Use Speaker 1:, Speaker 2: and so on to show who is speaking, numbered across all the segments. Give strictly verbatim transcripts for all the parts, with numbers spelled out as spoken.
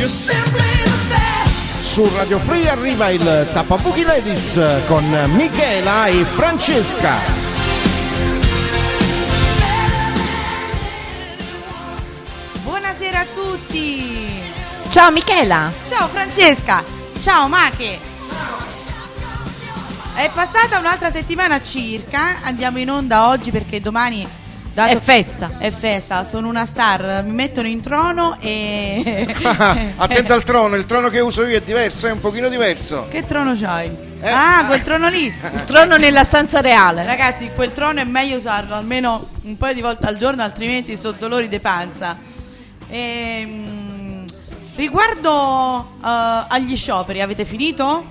Speaker 1: Su Radio Free arriva il Tappabuchi Ladies con Michela e Francesca.
Speaker 2: Buonasera a tutti.
Speaker 3: Ciao Michela.
Speaker 2: Ciao Francesca. Ciao Mache. È passata un'altra settimana circa. Andiamo in onda oggi perché domani dato
Speaker 3: è festa.
Speaker 2: È festa, sono una star, mi mettono in trono e...
Speaker 1: Attento al trono, il trono che uso io è diverso, è un pochino diverso.
Speaker 2: Che trono c'hai?
Speaker 1: Eh?
Speaker 2: Ah, quel trono lì.
Speaker 3: Il trono nella stanza reale.
Speaker 2: Ragazzi, quel trono è meglio usarlo almeno un paio di volte al giorno, altrimenti so dolori di panza. Ehm, riguardo uh, agli scioperi, avete finito?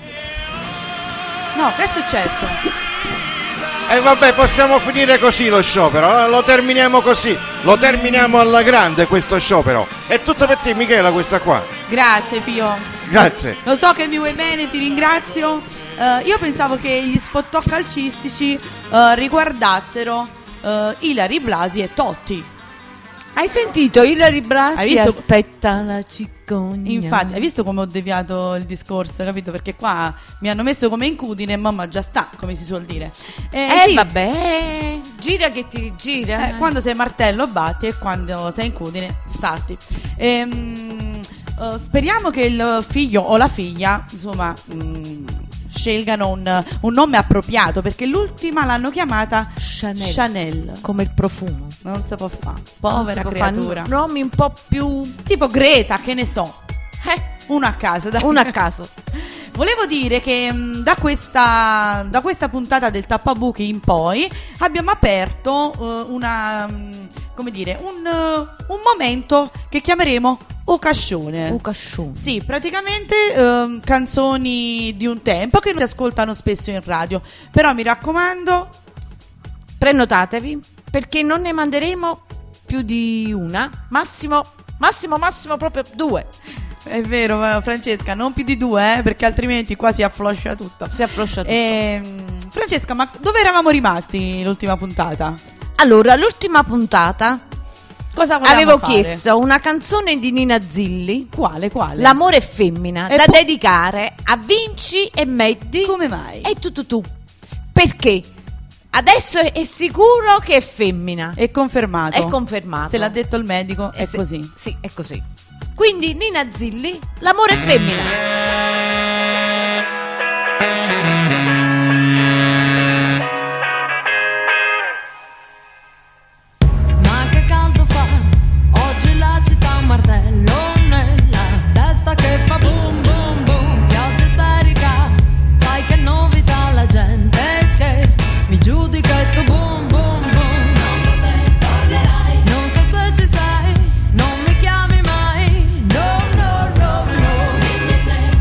Speaker 2: No, che è successo?
Speaker 1: E eh vabbè, possiamo finire così lo sciopero, lo terminiamo così, lo terminiamo alla grande questo sciopero. È tutto per te Michela questa qua.
Speaker 2: Grazie Pio.
Speaker 1: Grazie.
Speaker 2: Lo so che mi vuoi bene, ti ringrazio. Uh, io pensavo che gli sfottò calcistici uh, riguardassero uh, Ilary Blasi e Totti.
Speaker 3: Hai sentito Ilary Blasi?
Speaker 2: Hai visto?
Speaker 3: Aspetta la cicogna.
Speaker 2: Infatti, hai visto come ho deviato il discorso, capito? Perché qua mi hanno messo come incudine e mamma già sta, come si suol dire.
Speaker 3: Eh,
Speaker 2: Eh, sì,
Speaker 3: vabbè, gira che ti gira.
Speaker 2: eh, quando sei martello batti e quando sei incudine statti. Ehm, eh, speriamo che il figlio o la figlia, insomma, mh, scelgano un, un nome appropriato, perché l'ultima l'hanno chiamata
Speaker 3: Chanel.
Speaker 2: Chanel.
Speaker 3: Come il profumo.
Speaker 2: Non si può fare, povera
Speaker 3: Non si può
Speaker 2: creatura.
Speaker 3: fare nomi un po' più
Speaker 2: Tipo Greta, che ne so.
Speaker 3: eh,
Speaker 2: Uno a caso, dai.
Speaker 3: uno a caso.
Speaker 2: Volevo dire che mh, da questa da questa puntata del Tappabuchi in poi abbiamo aperto uh, una mh, come dire un, uh, un momento che chiameremo Ocascione.
Speaker 3: Ocascione.
Speaker 2: Sì, praticamente um, canzoni di un tempo che non si ascoltano spesso in radio. Però mi raccomando,
Speaker 3: Prenotatevi perché non ne manderemo più di una, massimo, massimo, massimo proprio due.
Speaker 2: è vero eh, Francesca, non più di due, eh, perché altrimenti qua si affloscia tutto.
Speaker 3: Si affloscia tutto.
Speaker 2: Ehm, Francesca, ma dove eravamo rimasti l'ultima puntata?
Speaker 3: Allora, l'ultima puntata
Speaker 2: Cosa volevamo
Speaker 3: avevo
Speaker 2: fare?
Speaker 3: chiesto una canzone di Nina Zilli,
Speaker 2: Quale, quale?
Speaker 3: L'amore è femmina,
Speaker 2: E
Speaker 3: da
Speaker 2: po-
Speaker 3: dedicare a Vinci e Meddi.
Speaker 2: Come mai?
Speaker 3: E tu tu tu. Perché adesso è, è sicuro che è femmina.
Speaker 2: È confermato.
Speaker 3: È confermato.
Speaker 2: Se l'ha detto il medico,
Speaker 3: E
Speaker 2: è
Speaker 3: se-
Speaker 2: così.
Speaker 3: Sì, è così. Quindi Nina Zilli, L'amore è femmina.
Speaker 4: Ma che caldo fa, oggi la città un martello nella testa che fa boom boom boom, pioggia isterica, sai che novità la gente che mi giudica e tu boom boom boom. Non so se tornerai, non so se ci sei, non mi chiami mai, no no no no, dimmi se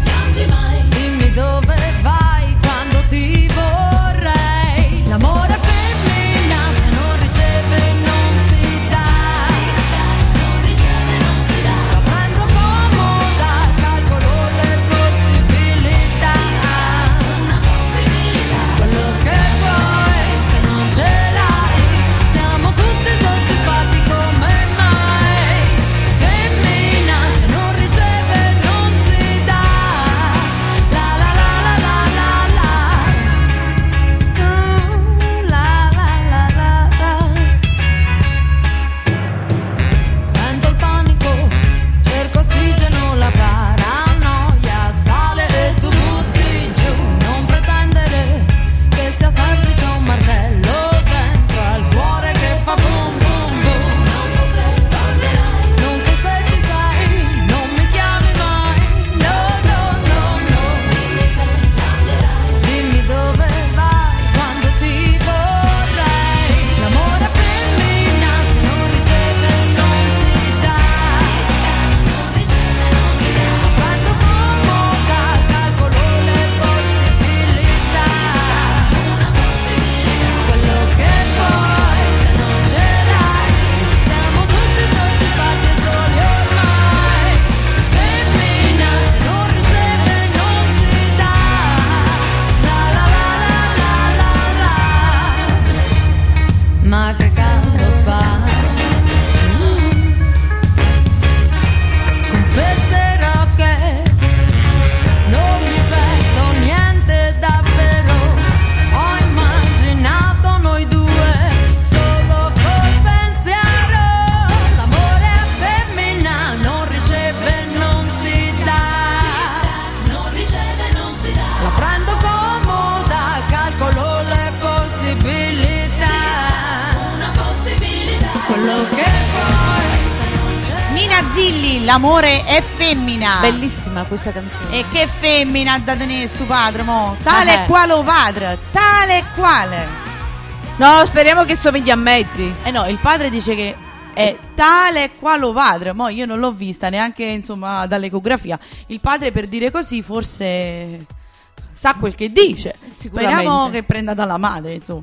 Speaker 2: Nina Zilli, l'amore è femmina.
Speaker 3: Bellissima questa canzone.
Speaker 2: E che femmina da tenere stu padre, mo? Tale
Speaker 3: Eh.
Speaker 2: e quale o padre, tale e quale.
Speaker 3: No, speriamo che somigli a Maddie.
Speaker 2: Eh no, il padre dice che è tale e quale o padre. Mo io non l'ho vista neanche, insomma, dall'ecografia. Il padre, per dire così, forse sa quel che dice.
Speaker 3: Sicuramente.
Speaker 2: Speriamo che prenda dalla madre, insomma.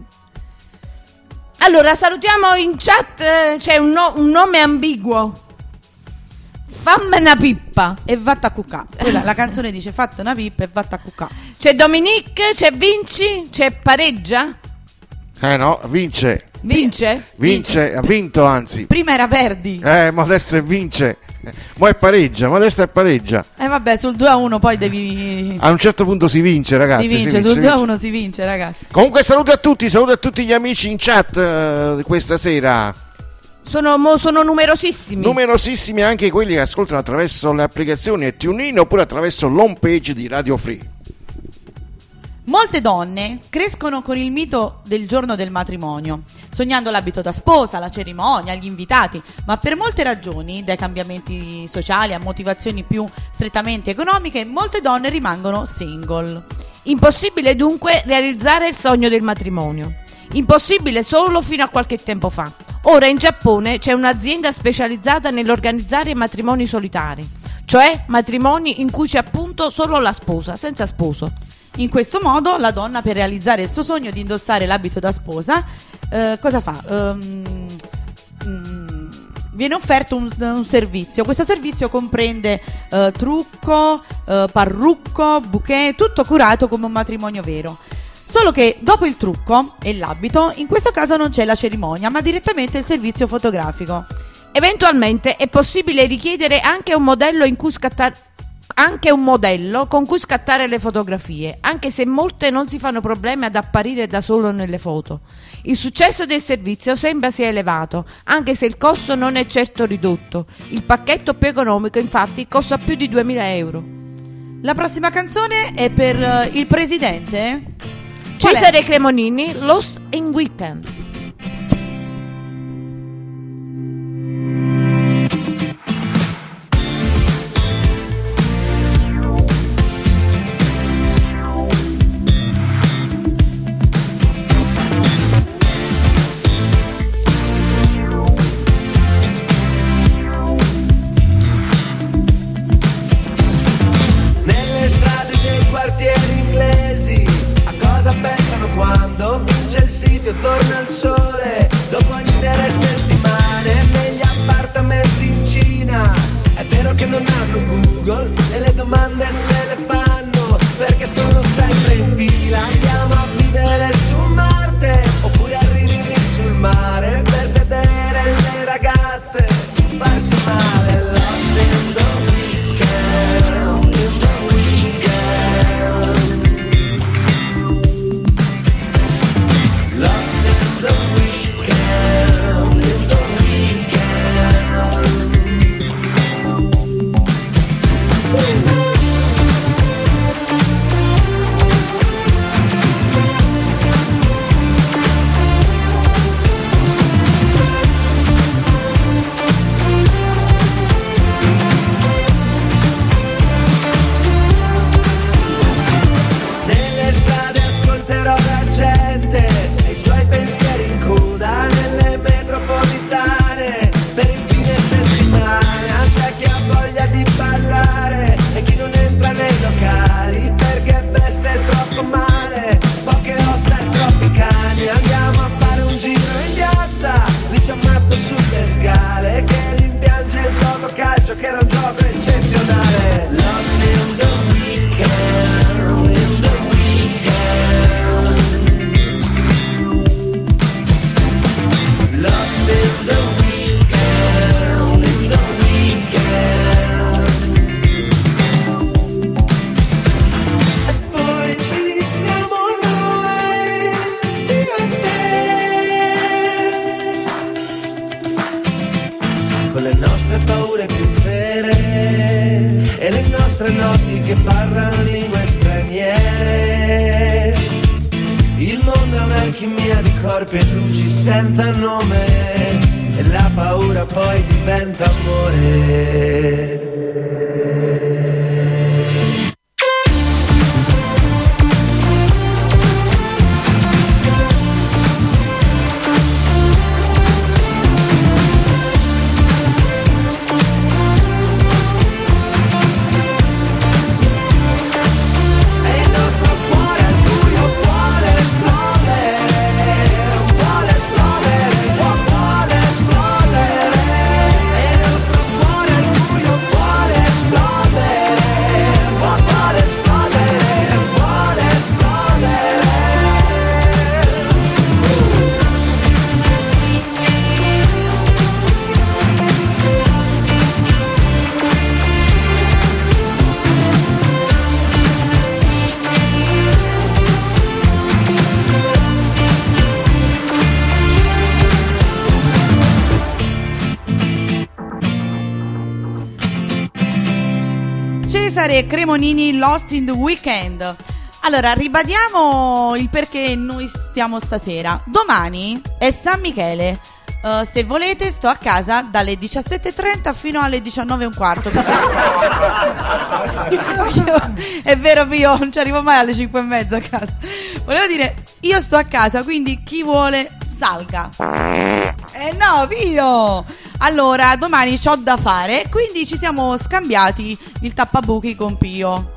Speaker 3: Allora, salutiamo in chat, eh, c'è un, no- un nome ambiguo. Fammi una pippa.
Speaker 2: E vatta a cucà. Quella, la canzone dice fatta una pippa e vatta a cucà.
Speaker 3: C'è Dominique, c'è Vinci, c'è Pareggia.
Speaker 1: Eh no, vince.
Speaker 3: Vince?
Speaker 1: Vince, ha vinto anzi.
Speaker 2: Prima era perdi.
Speaker 1: Eh, ma adesso è vince. Mo' è pareggia, ma adesso è pareggia.
Speaker 2: E eh, vabbè, sul due a uno poi devi...
Speaker 1: A un certo punto si vince, ragazzi.
Speaker 2: si vince, sul due a uno si vince, ragazzi.
Speaker 1: Comunque saluto a tutti, saluto a tutti gli amici in chat eh, questa sera.
Speaker 3: Sono, mo- sono numerosissimi.
Speaker 1: Numerosissimi anche quelli che ascoltano attraverso le applicazioni TuneIn oppure attraverso l'home page di Radio Free.
Speaker 2: Molte donne crescono con il mito del giorno del matrimonio, sognando l'abito da sposa, la cerimonia, gli invitati, ma per molte ragioni, dai cambiamenti sociali a motivazioni più strettamente economiche, molte donne rimangono single.
Speaker 3: Impossibile dunque realizzare il sogno del matrimonio. Impossibile solo fino a qualche tempo fa. Ora in Giappone c'è un'azienda specializzata nell'organizzare matrimoni solitari, cioè matrimoni in cui c'è appunto solo la sposa, senza sposo.
Speaker 2: In questo modo la donna, per realizzare il suo sogno di indossare l'abito da sposa, eh, cosa fa? Um, um, viene offerto un, un servizio. Questo servizio comprende eh, trucco, eh, parrucco, bouquet, tutto curato come un matrimonio vero. Solo che dopo il trucco e l'abito, in questo caso non c'è la cerimonia, ma direttamente il servizio fotografico.
Speaker 3: Eventualmente è possibile richiedere anche un modello in cui scattare anche un modello con cui scattare le fotografie, anche se molte non si fanno problemi ad apparire da solo nelle foto. Il successo del servizio sembra sia elevato, anche se il costo non è certo ridotto. Il pacchetto più economico, infatti, costa più di duemila euro.
Speaker 2: La prossima canzone è per uh, il presidente
Speaker 3: Cesare Cremonini, Lost in Weekend.
Speaker 5: Torna il sole dopo intere settimane negli appartamenti in Cina. È vero che non hanno Google e le domande se le fanno perché sono sempre in fila. Andiamo a vivere su Marte oppure arrivi sul mare per vedere le ragazze farsi male. Lost in the weekend, in the weekend. Lost in the weekend, in the weekend. Ooh. Nelle strade ascolterò la gente e i suoi pensieri in coda nelle metropolitane per il fine settimana. C'è chi ha voglia di ballare e chi non entra nei locali perché veste troppo male, poche ossa e troppi cani. Andiamo a fare un giro in piazza, lì c'è un matto sulle scale che rimpiange il gioco calcio che era un gioco eccezionale. Lost in the weekend, in the weekend. Lost in the weekend, in the weekend. E poi ci siamo noi, io e te, con le nostre paure più vere e le nostre notti che parlano lingue straniere. Il mondo è un'alchimia di corpi e luci senza nome. e la paura poi diventa amore.
Speaker 2: Cesare Cremonini, Lost in the Weekend. Allora, ribadiamo il perché noi stiamo stasera. Domani è San Michele. Uh, se volete sto a casa dalle diciassette e trenta fino alle diciannove e un quarto. Io, è vero, io non ci arrivo mai alle cinque e mezza a casa. Volevo dire, io sto a casa, quindi chi vuole salga. Eh no, Pio! Allora, domani c'ho da fare, quindi ci siamo scambiati il tappabuchi con Pio.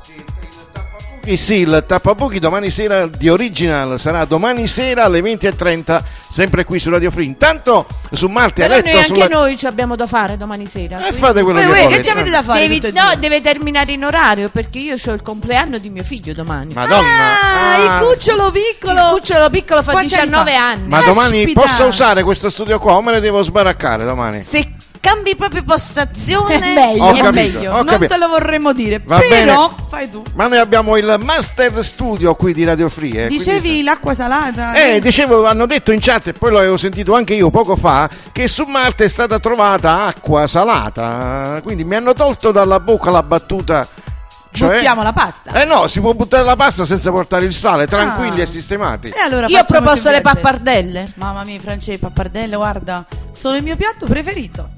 Speaker 1: Sì, il tappabuchi domani sera di Original sarà domani sera alle venti e trenta, sempre qui su Radio Free. Intanto su Marte
Speaker 3: Però
Speaker 1: ha letto
Speaker 3: noi anche
Speaker 1: sulla...
Speaker 3: noi ci abbiamo da fare domani sera.
Speaker 1: E eh, fate quello
Speaker 2: Uè,
Speaker 1: che
Speaker 2: uè,
Speaker 1: volete.
Speaker 2: che ci avete da fare?
Speaker 3: Devi,
Speaker 2: tutte e
Speaker 3: no,
Speaker 2: due?
Speaker 3: deve terminare in orario perché io ho il compleanno di mio figlio domani.
Speaker 1: Madonna.
Speaker 2: Ah,
Speaker 1: Ah.
Speaker 2: il cucciolo piccolo.
Speaker 3: Il cucciolo piccolo fa
Speaker 2: Quanti anni
Speaker 3: diciannove
Speaker 2: fa?
Speaker 3: anni.
Speaker 1: Ma domani
Speaker 2: Caspita.
Speaker 1: posso usare questo studio qua o me ne devo sbaraccare domani?
Speaker 3: Se cambi proprio postazione
Speaker 2: È meglio.
Speaker 1: Ho
Speaker 3: è
Speaker 1: capito,
Speaker 3: meglio.
Speaker 1: ho
Speaker 2: Non
Speaker 1: capito.
Speaker 2: te lo vorremmo dire,
Speaker 1: Va
Speaker 2: però
Speaker 1: bene.
Speaker 2: fai tu.
Speaker 1: Ma noi abbiamo il Master Studio qui di Radio Free. Eh,
Speaker 2: Dicevi
Speaker 1: quindi-
Speaker 2: l'acqua salata?
Speaker 1: Eh, dicevo, hanno detto in chat, e poi l'avevo sentito anche io poco fa, che su Marte è stata trovata acqua salata. Quindi mi hanno tolto dalla bocca la battuta. Cioè,
Speaker 2: Buttiamo la pasta.
Speaker 1: Eh no, si può buttare la pasta senza portare il sale, tranquilli
Speaker 2: Ah.
Speaker 1: e sistemati.
Speaker 2: E allora
Speaker 3: Io ho
Speaker 2: facciamo
Speaker 3: proposto le
Speaker 2: sempre a te.
Speaker 3: pappardelle.
Speaker 2: Mamma mia, Francesca, pappardelle, guarda, sono il mio piatto preferito.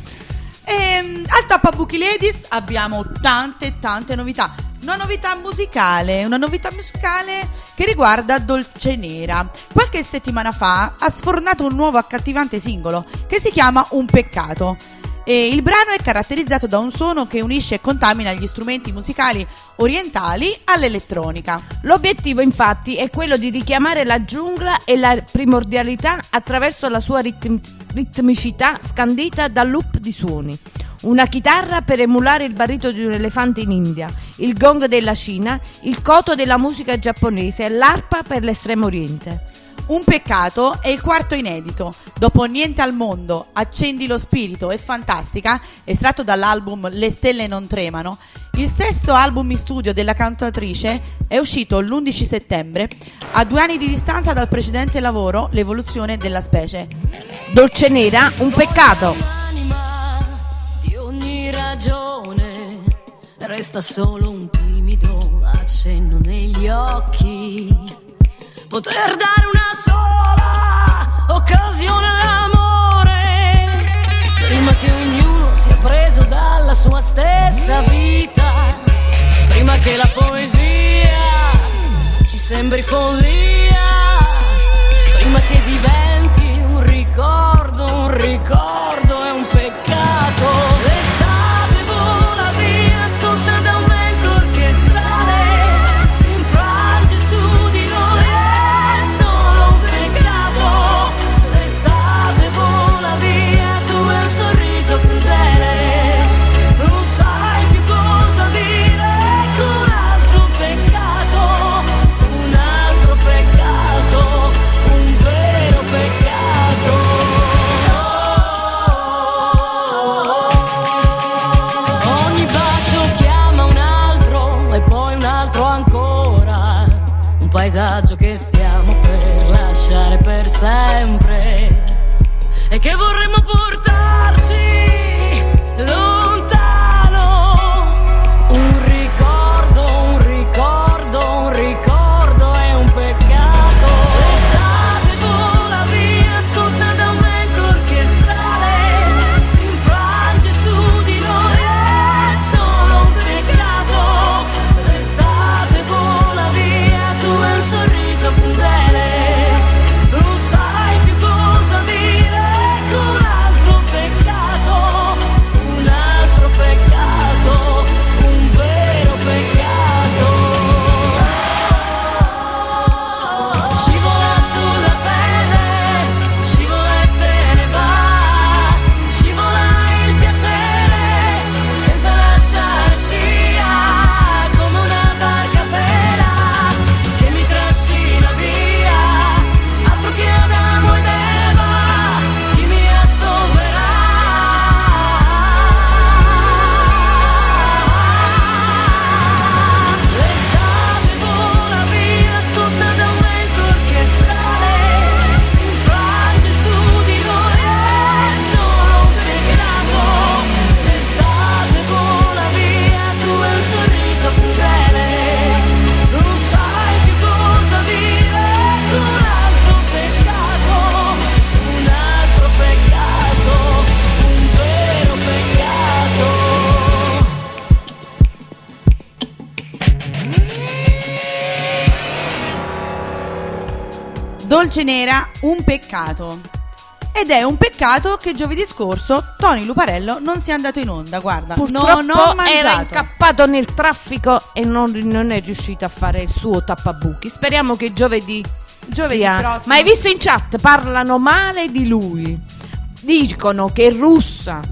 Speaker 2: Ehm, al Tappabuchi Ladies abbiamo tante tante novità. Una novità musicale, una novità musicale che riguarda Dolce Nera. Qualche settimana fa ha sfornato un nuovo accattivante singolo che si chiama Un peccato. E il brano è caratterizzato da un suono che unisce e contamina gli strumenti musicali orientali all'elettronica.
Speaker 3: L'obiettivo infatti è quello di richiamare la giungla e la primordialità attraverso la sua ritm- ritmicità scandita dal loop di suoni. Una chitarra per emulare il barrito di un elefante in India, il gong della Cina, il koto della musica giapponese e l'arpa per l'estremo oriente.
Speaker 2: Un peccato è il quarto inedito. Dopo Niente al mondo, Accendi lo spirito e Fantastica, estratto dall'album Le stelle non tremano, il sesto album in studio della cantatrice è uscito l'undici settembre, a due anni di distanza dal precedente lavoro, L'evoluzione della specie.
Speaker 3: Dolce Nera, Un peccato.
Speaker 4: L'anima di ogni ragione resta solo un timido accenno negli occhi. Poter dare una sola occasione all'amore prima che ognuno sia preso dalla sua stessa vita, prima che la poesia ci sembri follia, prima che diventi un ricordo, un ricordo è un peccato. L'estate vola via scossa da un vento orchestrale, si infrange su di noi, è solo un peccato. L'estate vola via, tu hai un sorriso crudele, non sai più cosa dire, ecco un altro peccato, un altro peccato, un vero peccato. Ogni bacio chiama un altro e poi un altro ancora, un paesaggo che stiamo per lasciare per sempre e che vorremmo portarci lontano. Un ricordo, un ricordo, un ricordo è un peccato. L'estate vola via scossa da un vento orchestrale,
Speaker 2: Dolce Nera, un peccato. Ed è un peccato che giovedì scorso Tony Luparello non sia andato in onda. Guarda,
Speaker 3: Purtroppo
Speaker 2: non ho mangiato.
Speaker 3: era incappato nel traffico e non, non è riuscito a fare il suo tappabuchi. Speriamo che giovedì,
Speaker 2: Giovedì
Speaker 3: sia.
Speaker 2: prossimo.
Speaker 3: Ma hai visto in chat? Parlano male di lui. Dicono che è russa.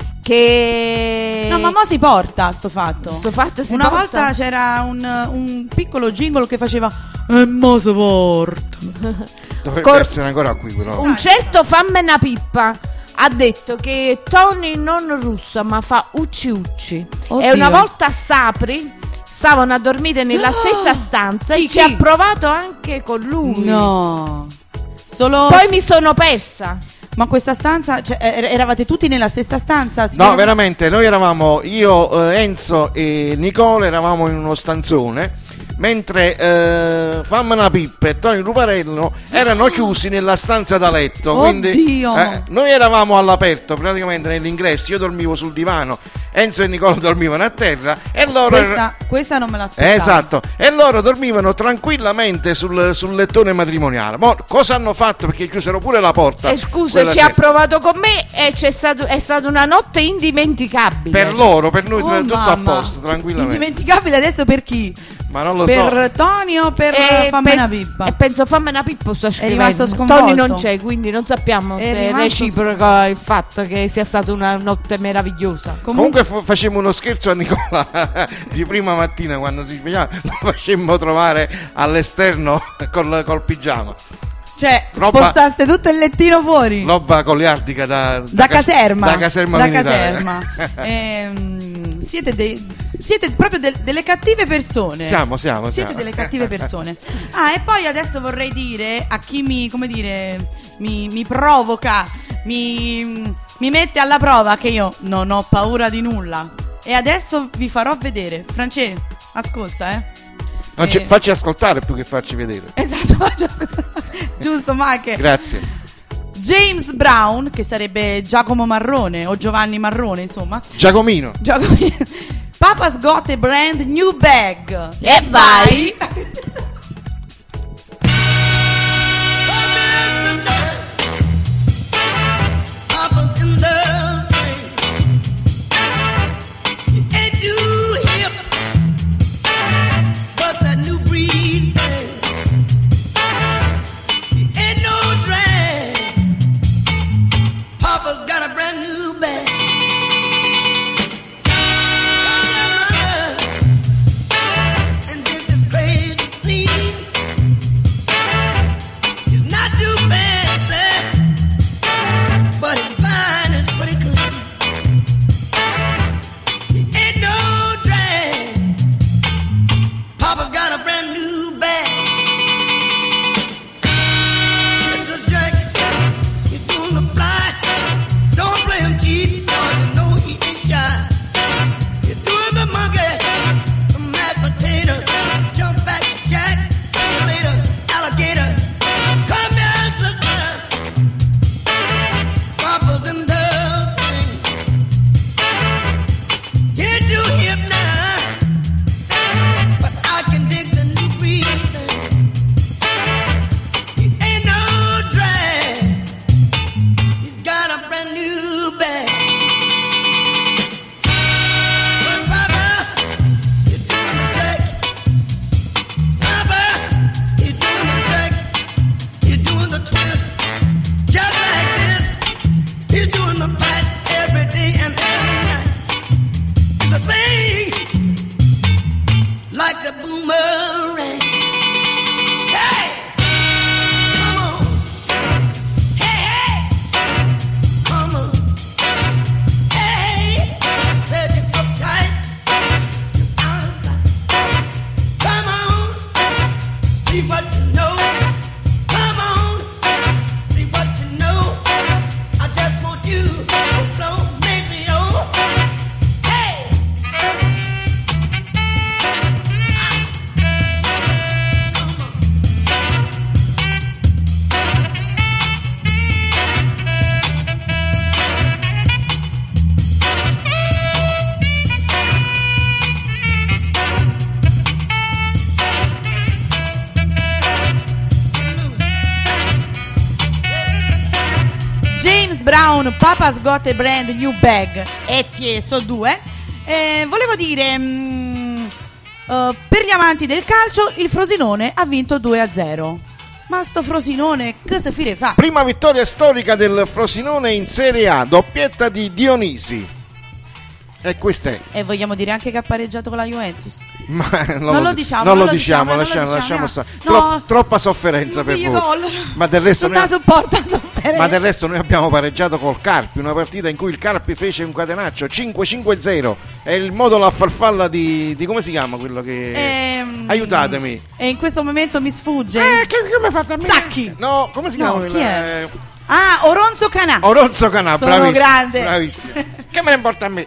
Speaker 3: Che
Speaker 2: No, ma mo si porta sto fatto.
Speaker 3: Sto fatto si
Speaker 2: Una
Speaker 3: porta?
Speaker 2: volta c'era un, un piccolo jingle che faceva e mo si porta.
Speaker 1: Dovrebbe
Speaker 3: Cor-
Speaker 1: essere ancora qui però.
Speaker 3: Un certo fammi una pippa ha detto che Tony non russa ma fa ucci ucci.
Speaker 2: Oddio.
Speaker 3: E una volta a Sapri stavano a dormire nella stessa stanza
Speaker 2: Chi,
Speaker 3: e ci ha
Speaker 2: chi?
Speaker 3: provato anche con lui.
Speaker 2: No. Solo
Speaker 3: Poi mi sono persa.
Speaker 2: Ma questa stanza, cioè, er- eravate tutti nella stessa stanza?
Speaker 1: No,
Speaker 2: signora?
Speaker 1: veramente, noi eravamo, io, eh, Enzo e Nicola eravamo in uno stanzone, mentre eh, Famma una Pippa e Tony Luparello erano chiusi nella stanza da letto. Quindi
Speaker 2: Oddio!
Speaker 1: eh, noi eravamo all'aperto, praticamente nell'ingresso, io dormivo sul divano, Enzo e Nicola dormivano a terra e loro...
Speaker 2: Questa, questa non me l'aspettavo.
Speaker 1: Eh, esatto, e loro dormivano tranquillamente sul, sul lettone matrimoniale. Ma cosa hanno fatto? Perché chiusero pure la porta.
Speaker 3: E scusa,
Speaker 1: quella
Speaker 3: ci ha
Speaker 1: sera.
Speaker 3: provato con me e c'è stato, è stata una notte indimenticabile.
Speaker 1: Per loro, per noi,
Speaker 2: Oh,
Speaker 1: tutto
Speaker 2: mamma.
Speaker 1: a posto, tranquillamente.
Speaker 2: Indimenticabile adesso per chi?
Speaker 1: Ma non lo
Speaker 2: Per Tony o per
Speaker 3: E
Speaker 2: Fammi una
Speaker 3: pens-
Speaker 2: Pippa?
Speaker 3: E penso fammi una pippa sto scrivendo.
Speaker 2: rimasto sconvolto.
Speaker 3: Tony non c'è, quindi non sappiamo
Speaker 2: È
Speaker 3: se è
Speaker 2: rimasto
Speaker 3: reciproco il fatto che sia stata una notte meravigliosa.
Speaker 1: so. Comunque fa- facemmo uno scherzo a Nicola di prima mattina quando si svegliava, lo facemmo trovare all'esterno col, col pigiama.
Speaker 2: Cioè,
Speaker 1: Roba-
Speaker 2: spostaste tutto il lettino fuori.
Speaker 1: Roba goliardica da,
Speaker 2: da
Speaker 1: cas-
Speaker 2: caserma.
Speaker 1: Da caserma
Speaker 2: Da
Speaker 1: militare.
Speaker 2: caserma. Ehm, siete, dei- siete proprio del- delle cattive persone.
Speaker 1: Siamo, siamo,
Speaker 2: Siete
Speaker 1: siamo.
Speaker 2: delle cattive persone. Ah, e poi adesso vorrei dire a chi mi, come dire, mi, mi provoca, mi, mi mette alla prova che io non ho paura di nulla. E adesso vi farò vedere. France, ascolta, eh.
Speaker 1: Non c'è-
Speaker 2: Eh,
Speaker 1: facci ascoltare più che farci vedere.
Speaker 2: Esatto, faccio- giusto, Mike.
Speaker 1: Grazie.
Speaker 2: James Brown, che sarebbe Giacomo Marrone o Giovanni Marrone, insomma.
Speaker 1: Giacomino.
Speaker 2: Giacomo... Papa's got a brand new bag.
Speaker 3: E vai!
Speaker 5: Papa's in the swing. You ain't too hip, but that new breed thing. You ain't no drag. Papa's got a brand new bag. And did this crazy scene. It's not too fancy, but it's fine, it's pretty clean. It ain't no drag. Papa's got a brand new bag. It's a jacket, he's doing the fly. Don't play him cheap, cause you know he ain't shy. He's doing the monkey, the mashed potatoes, jump back jack, see you later, alligator. Come here, sister. Papa's in the swing. Get you hip now, but I can dig the new breed thing. He ain't no drag. He's got a brand new bag. But Papa, you're doing the jack. Papa, you're doing the jack. You're doing the twist. Just like this. He's doing the fight every day and every night. The thing like the boomerang. Hey, come on. Hey, hey, come on. Hey, said you uptight, you outside. Come on, see what you know. Come on, see what you know. I just want you to blow Maceo. Hey!
Speaker 2: con Papa's Got a Brand New Bag e Tieso due. Eh, volevo dire, mh, uh, per gli amanti del calcio, il Frosinone ha vinto due a zero. Ma sto Frosinone che se fine fa?
Speaker 1: Prima vittoria storica del Frosinone in Serie A, doppietta di Dionisi. E questa è.
Speaker 2: E vogliamo dire anche che ha pareggiato con la Juventus.
Speaker 1: Ma non,
Speaker 2: non lo diciamo,
Speaker 1: non
Speaker 2: non
Speaker 1: lo
Speaker 2: lo
Speaker 1: diciamo,
Speaker 2: diciamo,
Speaker 1: lasciamo,
Speaker 2: non lo
Speaker 1: lasciamo
Speaker 2: diciamo.
Speaker 1: stare.
Speaker 2: No.
Speaker 1: Tro- troppa sofferenza per voi.
Speaker 2: Gol.
Speaker 1: Ma del resto
Speaker 2: non
Speaker 1: noi,
Speaker 2: la sopporta sofferenza.
Speaker 1: ma del resto noi abbiamo pareggiato col Carpi, una partita in cui il Carpi fece un catenaccio cinque cinque zero. È il modulo a farfalla di, di come si chiama quello che
Speaker 2: Ehm,
Speaker 1: aiutatemi.
Speaker 2: E in questo momento mi sfugge.
Speaker 1: Eh, che, che mi ha fatto a me?
Speaker 2: Sacchi.
Speaker 1: No, come si
Speaker 2: No,
Speaker 1: chiama?
Speaker 2: chi
Speaker 1: quella-
Speaker 2: è?
Speaker 1: eh,
Speaker 2: Ah, Oronzo Canà.
Speaker 1: Oronzo Canà,
Speaker 2: Sono
Speaker 1: bravissimo.
Speaker 2: grande.
Speaker 1: Bravissimo. Che me ne importa a me?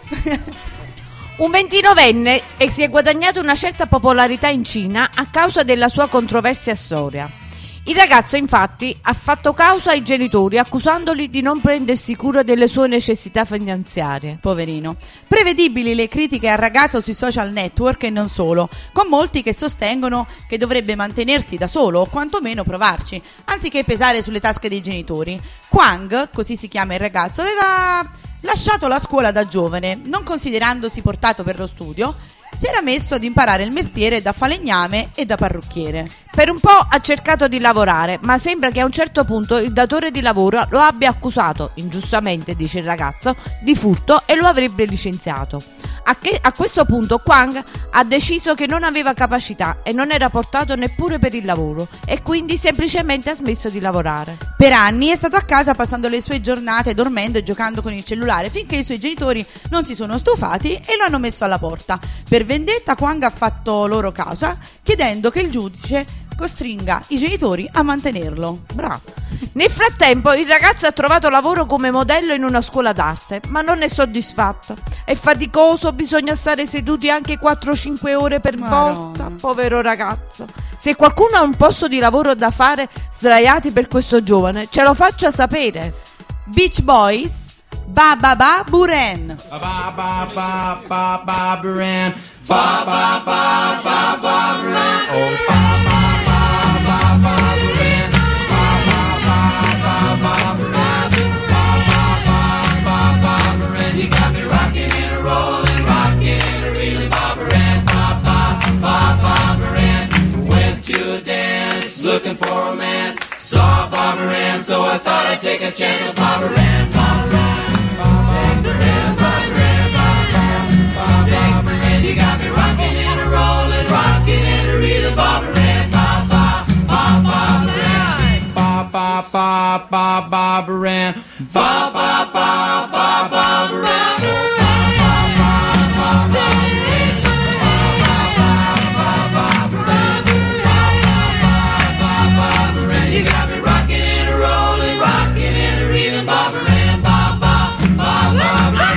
Speaker 3: Un ventinovenne e si è guadagnato una certa popolarità in Cina a causa della sua controversia storia. Il ragazzo infatti ha fatto causa ai genitori accusandoli di non prendersi cura delle sue necessità finanziarie.
Speaker 2: Poverino. Prevedibili le critiche al ragazzo sui social network e non solo, con molti che sostengono che dovrebbe mantenersi da solo o quantomeno provarci, anziché pesare sulle tasche dei genitori. Quang, così si chiama il ragazzo, aveva lasciato la scuola da giovane, non considerandosi portato per lo studio, si era messo ad imparare il mestiere da falegname e da parrucchiere.
Speaker 3: Per un po' ha cercato di lavorare, ma sembra che a un certo punto il datore di lavoro lo abbia accusato, ingiustamente dice il ragazzo, di furto e lo avrebbe licenziato. A, che, a questo punto Quang ha deciso che non aveva capacità e non era portato neppure per il lavoro e quindi semplicemente ha smesso di lavorare.
Speaker 2: Per anni è stato a casa passando le sue giornate dormendo e giocando con il cellulare finché i suoi genitori non si sono stufati e lo hanno messo alla porta. Per vendetta Quang ha fatto loro causa chiedendo che il giudice costringa i genitori a mantenerlo.
Speaker 3: Bravo. Nel frattempo il ragazzo ha trovato lavoro come modello in una scuola d'arte, ma non è soddisfatto. È faticoso, bisogna stare seduti anche quattro cinque ore per
Speaker 2: Madonna.
Speaker 3: volta. Povero ragazzo. Se qualcuno ha un posto di lavoro da fare sdraiati per questo giovane, ce lo faccia sapere.
Speaker 2: Beach Boys, Ba Ba Ba Buren.
Speaker 6: Ba ba ba ba ba Buren. Ba ba ba ba ba Buren. Oh ba ba ba ba ba Buren. Ba ba ba ba ba Buren. Ba ba ba ba ba Buren. You got me rocking and a rolling, rocking and a reeling, Bob Buren. Ba ba ba ba Buren. Went to a dance, looking for romance. Saw Bob Buren, so I thought I'd take a chance with Bob Buren. Bob Buren. You got me rocking and a rolling, rocking and a reeling, Bob Buren, ba ba ba ba Buren, ba ba ba ba ba Buren, ba ba ba ba ba Buren. You got me rocking and a rolling, rocking and a reeling, Bob Buren, ba ba ba ba Buren.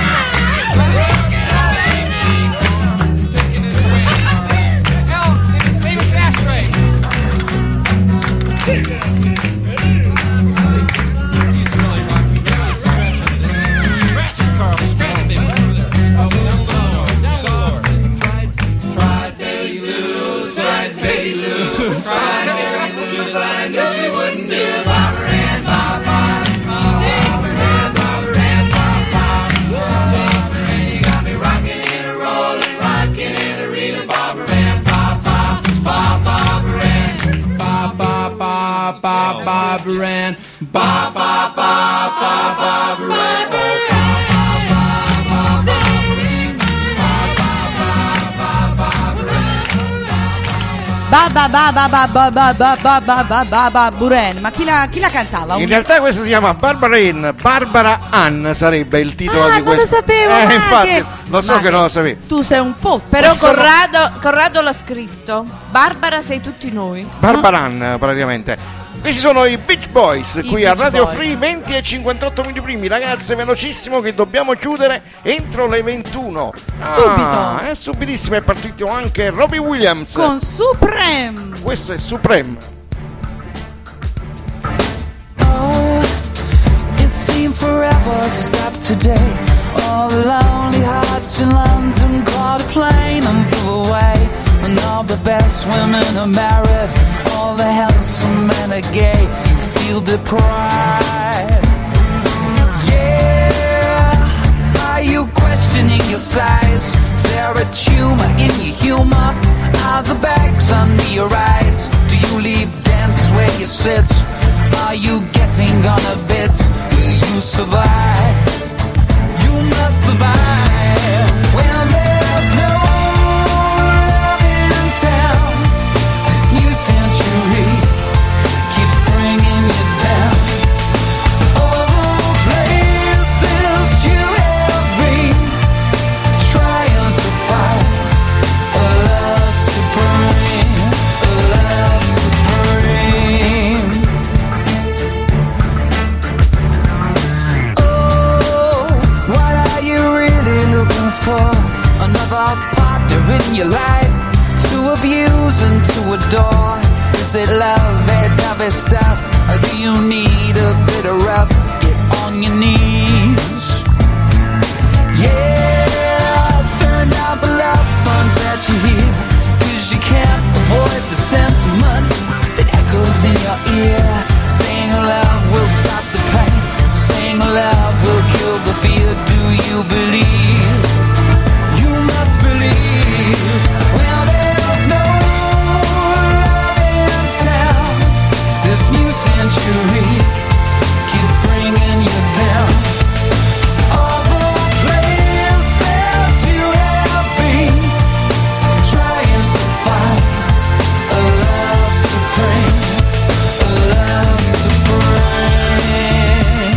Speaker 6: Bob Buren, ba ba ba ba ba Buren,
Speaker 2: Ba Ba Ba Ba Ba Ba Ba Ba Ba Ba Ba Ba Ba Buren. Ma chi la, chi la cantava?
Speaker 1: In
Speaker 2: Un-
Speaker 1: realtà questo si chiama Barbara Ann, Barbara Ann sarebbe il titolo
Speaker 2: Ah,
Speaker 1: di
Speaker 2: non lo
Speaker 1: questo.
Speaker 2: sapevo.
Speaker 1: Eh,
Speaker 2: ma
Speaker 1: infatti,
Speaker 2: che-
Speaker 1: lo so
Speaker 2: ma
Speaker 1: che non lo sapevi.
Speaker 2: Tu sei un po'.
Speaker 3: Però
Speaker 1: sono-
Speaker 3: Corrado, Corrado l'ha scritto. Barbara sei tutti noi.
Speaker 1: Barbara Ann praticamente. Questi sono i Beach Boys
Speaker 2: I
Speaker 1: qui a
Speaker 2: Beach
Speaker 1: Radio
Speaker 2: Boys.
Speaker 1: Free, venti e cinquantotto minuti primi. Ragazze, velocissimo che dobbiamo chiudere entro le ventuno.
Speaker 2: Subito.
Speaker 1: Ah, è subitissimo, è partito anche Robbie Williams.
Speaker 2: Con Supreme.
Speaker 1: Questo è Supreme.
Speaker 7: Oh, it seemed forever stopped today. All the lonely hearts in London caught a plane and flew away. And all the best women are married, all the handsome men are gay. You feel deprived. Yeah. questioning your size. Is there a tumor in your humor? Are the bags under your eyes? Do you leave dance where you sit? Are you getting on a bit? Will you survive? You must survive when there's no love in town. This new century keeps bringing you down. All the places you have been, trying to find a love supreme, a love supreme. Oh, what are you really looking for? Another partner in your life to abuse and to adore? Is it love, that dovey stuff? Or do you need a bit of rough? Get on your knees. Yeah, turn down the love songs that you hear, 'cause you can't avoid the sentiment that echoes in your ear. Saying love will stop the pain, saying love will kill the fear. Do you believe? You must believe. Well, there's no love in town. This new century keeps bringing you down. All the places you have been, trying to find a love supreme, a love supreme.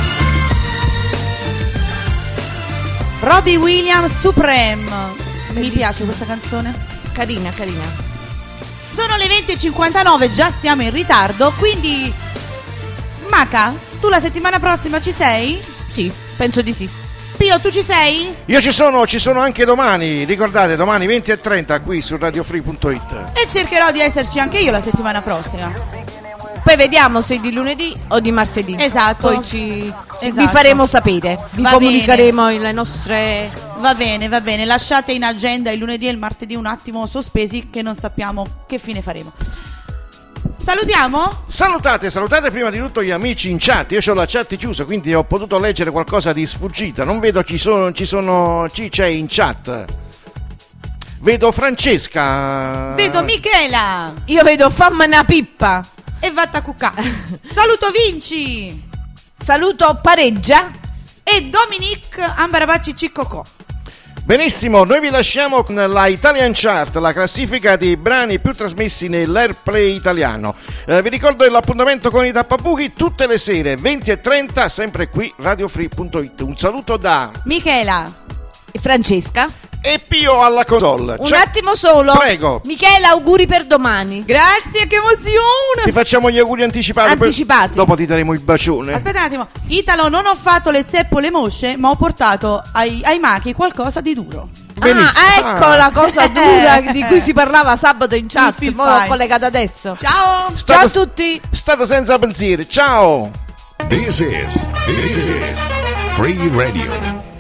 Speaker 2: Robbie Williams, Supreme. Mi piace questa canzone.
Speaker 3: Carina, carina.
Speaker 2: Sono le venti e cinquantanove, già siamo in ritardo, quindi Maca, tu la settimana prossima ci sei?
Speaker 3: Sì, penso di sì.
Speaker 2: Pio, tu ci sei?
Speaker 1: Io ci sono, ci sono anche domani, ricordate, domani venti e trenta qui su radio free punto it.
Speaker 2: E cercherò di esserci anche io la settimana prossima.
Speaker 3: Poi vediamo se di lunedì o di martedì.
Speaker 2: Esatto.
Speaker 3: Poi ci, ci-
Speaker 2: Esatto.
Speaker 3: vi faremo sapere, vi
Speaker 2: Va
Speaker 3: comunicheremo le nostre.
Speaker 2: Va bene, va bene, lasciate in agenda il lunedì e il martedì un attimo sospesi, che non sappiamo che fine faremo. Salutiamo?
Speaker 1: Salutate, salutate prima di tutto gli amici in chat. Io ho la chat chiusa, quindi ho potuto leggere qualcosa di sfuggita. Non vedo chi sono, ci sono, chi c'è in chat. Vedo Francesca.
Speaker 2: Vedo Michela
Speaker 3: Io vedo fammi una pippa.
Speaker 2: e Vatta Cucà. Saluto Vinci
Speaker 3: Saluto Pareggia.
Speaker 2: e Dominique Ambarabacci Ciccocò.
Speaker 1: Benissimo, noi vi lasciamo con la Italian Chart, la classifica dei brani più trasmessi nell'Airplay italiano. Eh, vi ricordo l'appuntamento con i Tappabuchi tutte le sere, venti e trenta, sempre qui radio free punto it. Un saluto da
Speaker 2: Michela.
Speaker 3: E Francesca.
Speaker 1: e Pio alla console.
Speaker 3: Un
Speaker 1: Ciao.
Speaker 3: attimo solo.
Speaker 1: Prego.
Speaker 3: Michela, auguri per domani.
Speaker 2: Grazie, che emozione.
Speaker 1: Ti facciamo gli auguri anticipati. poi
Speaker 3: Anticipati.
Speaker 1: dopo ti daremo il bacione.
Speaker 2: Aspetta un attimo. Italo, non ho fatto le zeppe o le mosce, ma ho portato ai, ai machi qualcosa di duro.
Speaker 1: Benissimo.
Speaker 3: Ah, ecco
Speaker 1: Ah.
Speaker 3: la cosa dura di cui si parlava sabato in chat.
Speaker 2: Il
Speaker 3: Mo' l'ho
Speaker 2: file.
Speaker 3: collegata adesso.
Speaker 2: Ciao.
Speaker 1: State-
Speaker 3: Ciao a tutti.
Speaker 1: State senza pensieri. Ciao.
Speaker 8: This is this is Free Radio.